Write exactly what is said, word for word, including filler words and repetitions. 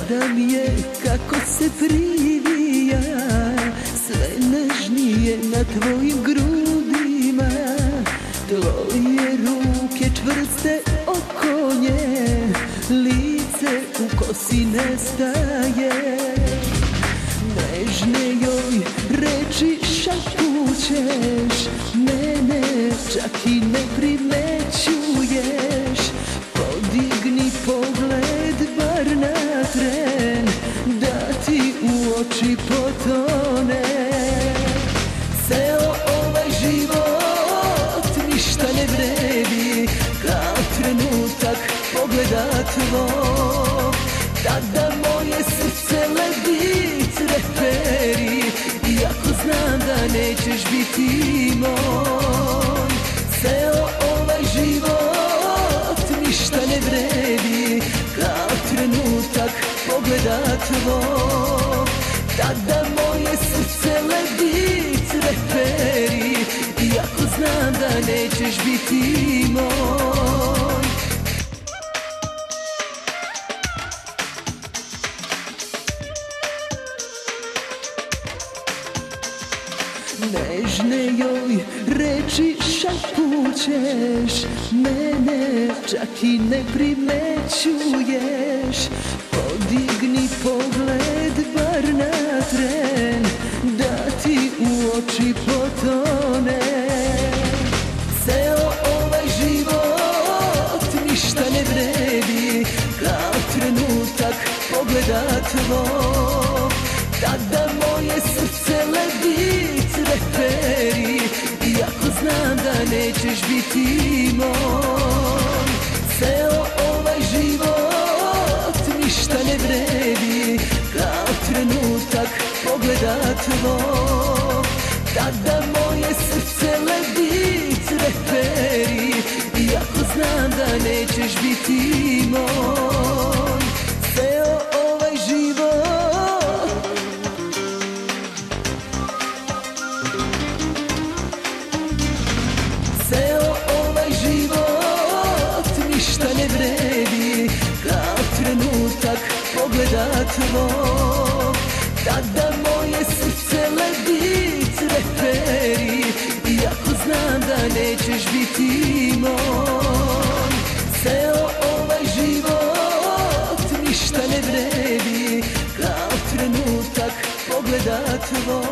Gledam je kako se privija, sve nežnije na tvojim grudima. Tvoje ruke čvrste oko nje, lice u kosi nestaje. Nežne joj reči šapućeš, mene čak i ne primećuješ. Podigni pogled bar na tren, da ti u oči potone. Ceo ovaj život ništa ne vredi, kao trenutak pogleda tvog. Tada moje srce ledi, treperi, iako znam da nećeš biti moj. Ceo ovaj život ništa ne vredi, kao trenutak pogleda tvog. Tada moje srce ledi, treperi, iako znam da nećeš biti moj. Nežne joj reči šapućeš, mene čak i ne primećuješ. Podigni pogled bar na tren, da ti u oči potone. Ceo ovaj život ništa ne vredi, kao trenutak pogleda tvog. Tada moje srce ledi, treperi, iako znam da nećeš biti moj. Ceo ovaj život ništa ne vredi, kao trenutak pogleda tvog. Tada moje srce ledi, treperi, iako znam da nećeš biti moj. Ceo ovaj život Ceo ovaj život ništa ne vredi, kao trenutak pogleda tvog. Tada moje srce ledi, treperi, iako znam da nećeš biti moj. Ceo ovaj život ništa ne vredi, kao trenutak pogleda tvog.